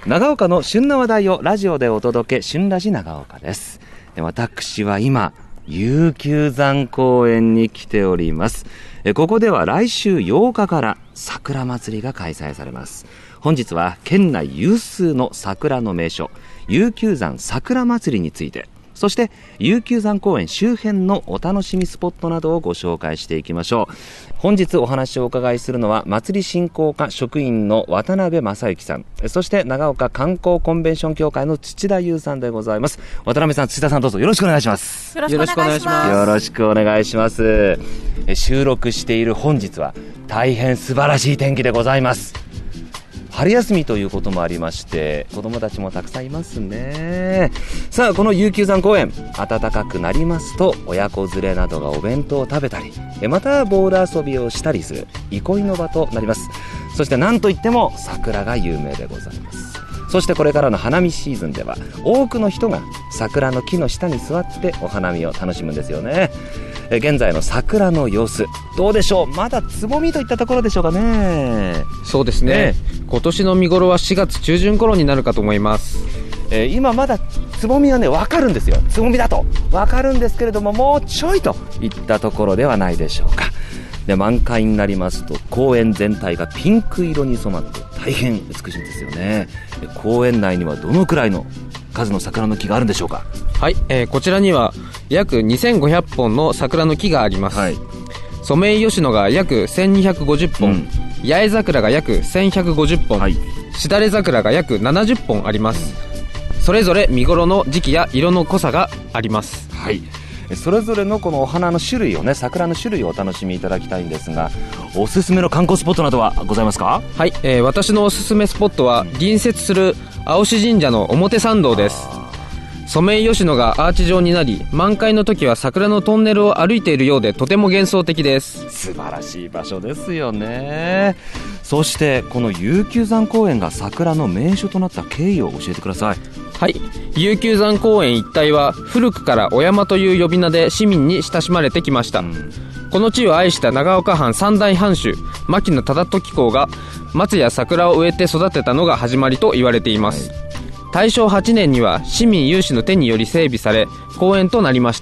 長岡の旬な話題をラジオでお届け、旬ラジ長岡です。私は今悠久山公園に来ております。ここでは来週8日から桜祭りが開催されます。本日は県内有数の桜の名所、悠久山桜祭りについて、そして悠久山公園周辺のお楽しみスポットなどをご紹介していきましょう。本日お話をお伺いするのは祭り振興課職員の渡辺正幸さん、そして長岡観光コンベンション協会の土田優さんでございます。渡辺さん、土田さん、どうぞよろしくお願いします。 よろしくお願いします。 よろしくお願いします。収録している本日は大変素晴らしい天気でございます。春休みということもありまして子どもたちもたくさんいますね。さあ、この悠久山公園、暖かくなりますと親子連れなどがお弁当を食べたり、またボール遊びをしたりする憩いの場となります。そして何といっても桜が有名でございます。そしてこれからの花見シーズンでは多くの人が桜の木の下に座ってお花見を楽しむんですよね。現在の桜の様子どうでしょう。まだつぼみといったところでしょうかね。 そうですね、今年の見頃は4月中旬頃になるかと思います。 今まだつぼみはね分かるんですよ。つぼみだと分かるんですけれども、もうちょいといったところではないでしょうか。で、満開になりますと公園全体がピンク色に染まって大変美しいんですよね。公園内にはどのくらいの数の桜の木があるんでしょうか。 はい、こちらには約2500本の桜の木があります、ソメイヨシノが約1250本、八重桜が約1150本、しだれ桜が約70本あります、それぞれ見頃の時期や色の濃さがあります。 はい、それぞれのこのお花の種類をね、桜の種類をお楽しみいただきたいんですが、おすすめの観光スポットなどはございますか。 はい、私のおすすめスポットは隣接する青志神社の表参道です。ソメイヨシノがアーチ状になり、満開の時は桜のトンネルを歩いているようでとても幻想的です。 素晴らしい場所ですよね。そしてこの悠久山公園が桜の名所となった経緯を教えてください。 はい、悠久山公園一帯は古くからお山という呼び名で市民に親しまれてきました、この地を愛した長岡藩三代藩主牧野忠時公が松や桜を植えて育てたのが始まりと言われています、大正8年には市民有志の手により整備され公園となりました。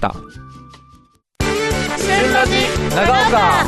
長岡。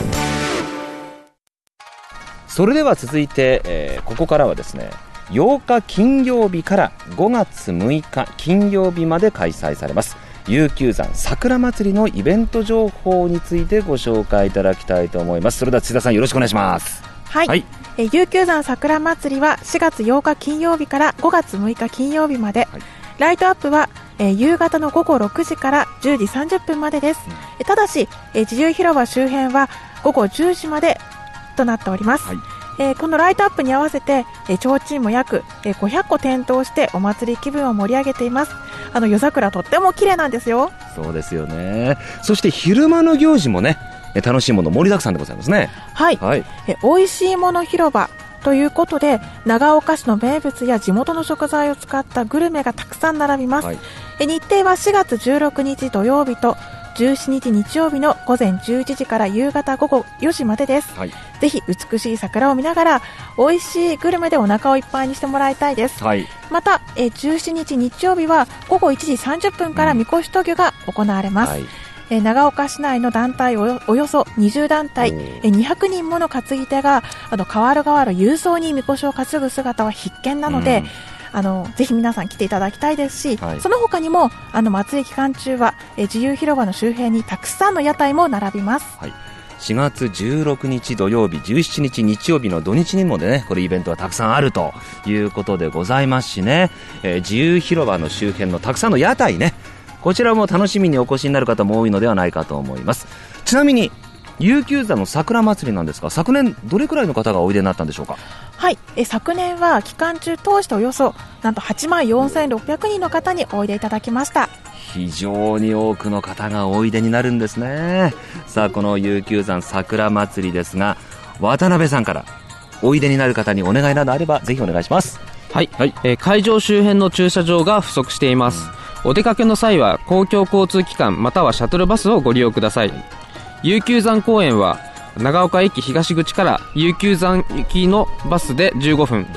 それでは続いて、ここからはですね、8日金曜日から5月6日金曜日まで開催されます悠久山桜祭りのイベント情報についてご紹介いただきたいと思います。それでは土田さん、よろしくお願いします。 はい、悠久山桜祭りは4月8日金曜日から5月6日金曜日まで、ライトアップは夕方の午後6時から10時30分までです、ただし自由広場周辺は午後10時までとなっております、このライトアップに合わせて提灯も約500個点灯してお祭り気分を盛り上げています。夜桜とっても綺麗なんですよ。 そうですよね。そして昼間の行事もね、楽しいもの盛りだくさんでございますね。 はい、おいしいもの広場ということで長岡市の名物や地元の食材を使ったグルメがたくさん並びます、日程は4月16日土曜日と17日日曜日の午前11時から夕方午後4時までです、ぜひ美しい桜を見ながら美味しいグルメでお腹をいっぱいにしてもらいたいです、また17日日曜日は午後1時30分からみこし渡御が行われます、長岡市内の団体およそ20団体200人もの担ぎ手が代わる代わる勇壮にみこしを担ぐ姿は必見なので、ぜひ皆さん来ていただきたいですし、その他にも祭り期間中は自由広場の周辺にたくさんの屋台も並びます、 4月16日土曜日17日日曜日の土日にもね、これイベントはたくさんあるということでございますしね、自由広場の周辺のたくさんの屋台ね、こちらも楽しみにお越しになる方も多いのではないかと思います。ちなみに悠久山の桜祭りなんですが、昨年どれくらいの方がおいでになったんでしょうか。 はい、昨年は期間中通しておよそなんと84,600人の方においでいただきました。 非常に多くの方がおいでになるんですね。さあ、この悠久山桜祭りですが、渡辺さんからおいでになる方にお願いなどあればぜひお願いします。 はい、会場周辺の駐車場が不足しています、お出かけの際は公共交通機関またはシャトルバスをご利用ください。悠久山公園は長岡駅東口から悠久山行きのバスで15分、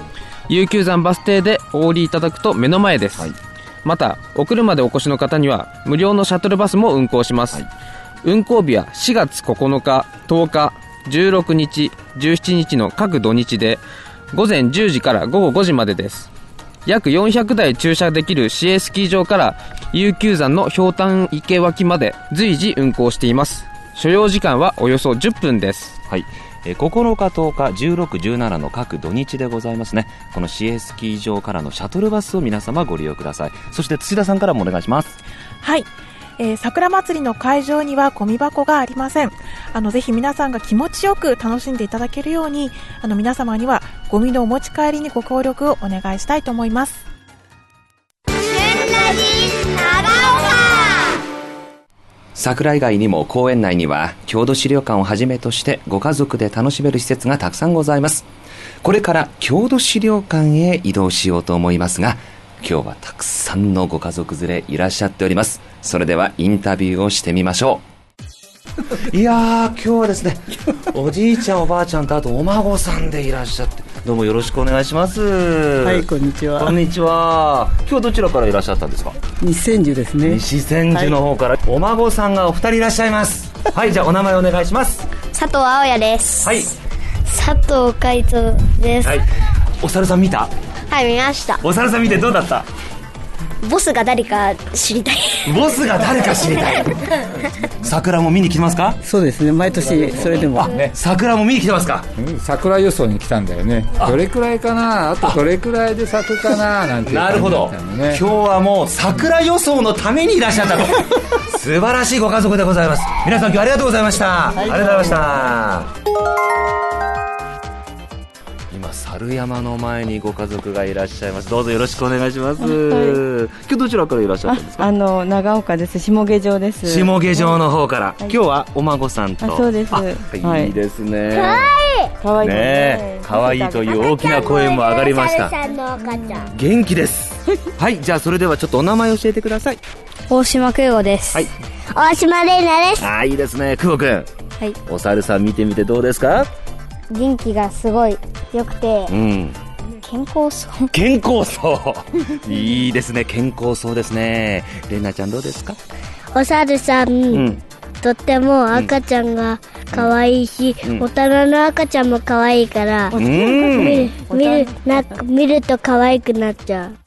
悠久山バス停でお降りいただくと目の前です、またお車でお越しの方には無料のシャトルバスも運行します、運行日は4月9日、10日、16日、17日の各土日で午前10時から午後5時までです。約400台駐車できる市営スキー場から悠久山のひょうたん池脇まで随時運行しています。所要時間はおよそ10分です。 はい、9日、10日、16、17の各土日でございますね。この市営スキー場からのシャトルバスを皆様ご利用ください。そして土田さんからもお願いします。 はい、桜祭りの会場にはゴミ箱がありません。ぜひ皆さんが気持ちよく楽しんでいただけるように皆様にはゴミのお持ち帰りにご協力をお願いしたいと思います。 桜以外にも公園内には郷土資料館をはじめとしてご家族で楽しめる施設がたくさんございます。これから郷土資料館へ移動しようと思いますが、今日はたくさんのご家族連れいらっしゃっております。それではインタビューをしてみましょう。いやー、今日はですね、おじいちゃんおばあちゃんとあとお孫さんでいらっしゃって、どうもよろしくお願いします。 はい、こんにちは。 こんにちは。今日どちらからいらっしゃったんですか？ 西千住ですね。 西千住の方から、はい、お孫さんがお二人いらっしゃいます。はい、じゃあお名前お願いします。 佐藤青也です。 はい。 佐藤海人です。 はい。お猿さん見た？ はい、見ました。 お猿さん見てどうだった？ ボスが誰か知りたい。 ボスが誰か知りたい。桜も見に来てますか？ そうですね、毎年それでも、 ね、桜も見に来てますか？ 桜予想に来たんだよね。どれくらいかな、あとどれくらいで咲くかななんて、ね、 なるほど、今日はもう桜予想のためにいらっしゃったと。素晴らしいご家族でございます。皆さん今日ありがとうございました、はい、ありがとうございました。今猿山の前にご家族がいらっしゃいます。どうぞよろしくお願いします、はい、今日どちらからいらっしゃったんですか？ 長岡です。下下城です。 下下城の方から、はい、今日はお孫さんと。 そうです。 いいですね。 かわいい。 かわいいね。かわいいという大きな声も上がりました。元気です。はい、じゃあそれではちょっとお名前教えてください。 大島空吾です。 はい。 大島玲奈です。 いいですね。空吾くん。はい。お猿さん見てみてどうですか？ 元気がすごい良くて、健康そう。 健康そういいですね、健康そうですね。玲奈ちゃんどうですか？ お猿さん、とっても赤ちゃんが可愛いし、大人の赤ちゃんも可愛いから、見ると可愛くなっちゃう。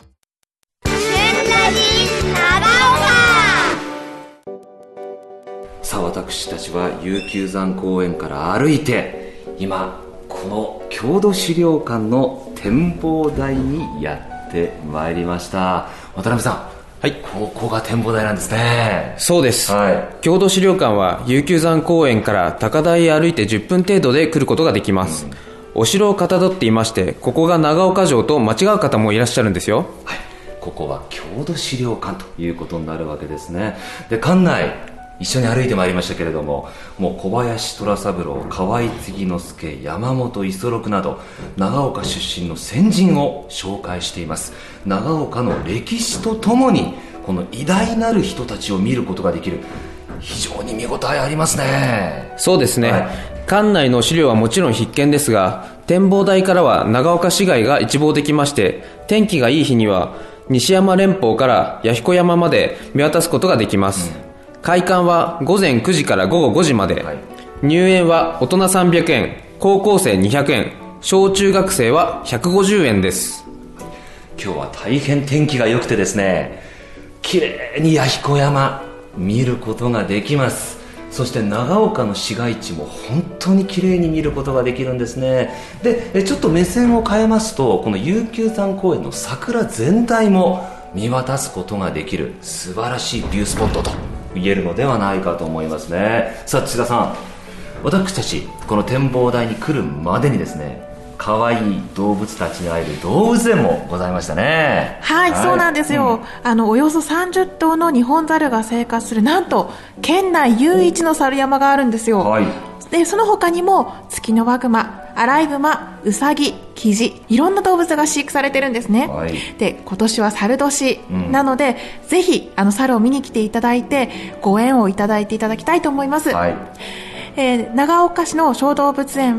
さあ、私たちは悠久山公園から歩いて今この郷土資料館の展望台にやってまいりました。渡辺さん、はい、ここが展望台なんですね。 そうです、 はい、 郷土資料館は悠久山公園から高台へ歩いて10分程度で来ることができます、お城をかたどっていまして、ここが長岡城と間違う方もいらっしゃるんですよ。 はい、ここは郷土資料館ということになるわけですね。で、館内一緒に歩いてまいりましたけれども、もう小林虎三郎、河合継之助、山本五十六など長岡出身の先人を紹介しています。長岡の歴史とともにこの偉大なる人たちを見ることができる、非常に見応えありますね。 そうですね、 はい、 館内の資料はもちろん必見ですが、展望台からは長岡市街が一望できまして、天気がいい日には西山連峰から弥彦山まで見渡すことができます、開館は午前9時から午後5時まで、入園は大人300円、高校生200円、小中学生は150円です。 今日は大変天気が良くてですね、綺麗に弥彦山見ることができます。そして長岡の市街地も本当に綺麗に見ることができるんですね。で、ちょっと目線を変えますと、この悠久山公園の桜全体も見渡すことができる素晴らしいビュースポットと言えるのではないかと思いますね。さあ、千田さん、私たちこの展望台に来るまでにですね、可愛い動物たちに会える動物園もございましたね。 はい、そうなんですよ、およそ30頭のニホンザルが生活する、なんと県内唯一の猿山があるんですよ、はい、でその他にもツキノワグマ、アライグマ、ウサギ、キジ、いろんな動物が飼育されてるんですね、はい、で今年は猿年なので、ぜひ猿を見に来ていただいてご縁をいただいていただきたいと思います、はい、長岡市の小動物園は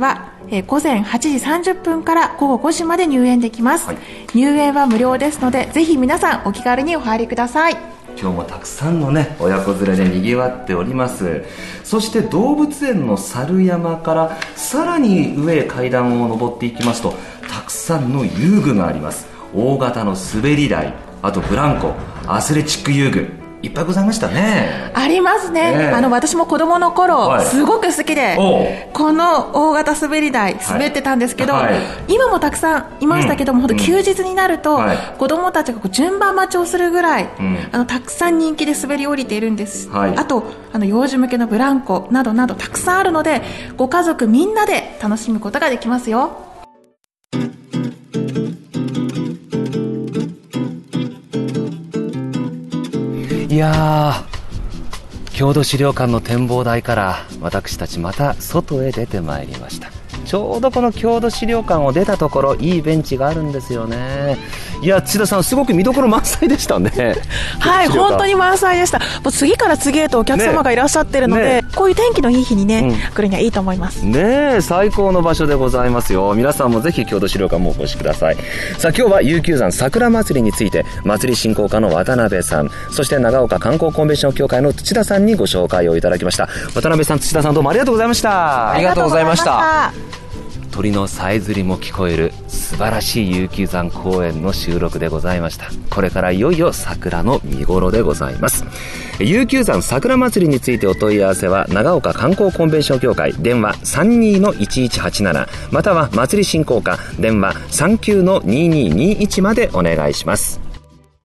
午前8時30分から午後5時まで入園できます、入園は無料ですので、ぜひ皆さんお気軽にお入りください。 今日もたくさんのね親子連れでにぎわっております。そして動物園の猿山からさらに上へ階段を上っていきますと、たくさんの遊具があります。大型の滑り台、あとブランコ、アスレチック遊具、いっぱいございましたね。 ありますね、私も子供の頃、すごく好きでこの大型滑り台滑ってたんですけど、今もたくさんいましたけども、休日になると、子供たちが順番待ちをするぐらい、たくさん人気で滑り降りているんです、あと幼児向けのブランコなどなどたくさんあるので、ご家族みんなで楽しむことができますよ。 いやー、郷土資料館の展望台から私たちまた外へ出てまいりました。ちょうどこの郷土資料館を出たところ、いいベンチがあるんですよね。いや、土田さん、すごく見どころ満載でしたね。 はい、本当に満載でした。もう次から次へとお客様がいらっしゃってるので、こういう天気のいい日にね、来るにはいいと思いますね。最高の場所でございますよ。皆さんもぜひ郷土資料館もお越しください。さあ、今日は悠久山桜祭りについて、祭り振興課の渡辺さん、そして長岡観光コンベンション協会の土田さんにご紹介をいただきました。渡辺さん、土田さん、どうもありがとうございました。 ありがとうございました。 鳥のさえずりも聞こえる素晴らしい悠久山公園の収録でございました。これからいよいよ桜の見頃でございます。悠久山桜祭りについてお問い合わせは長岡観光コンベンション協会電話 32-1187 または祭り振興課電話 39-2221 までお願いします。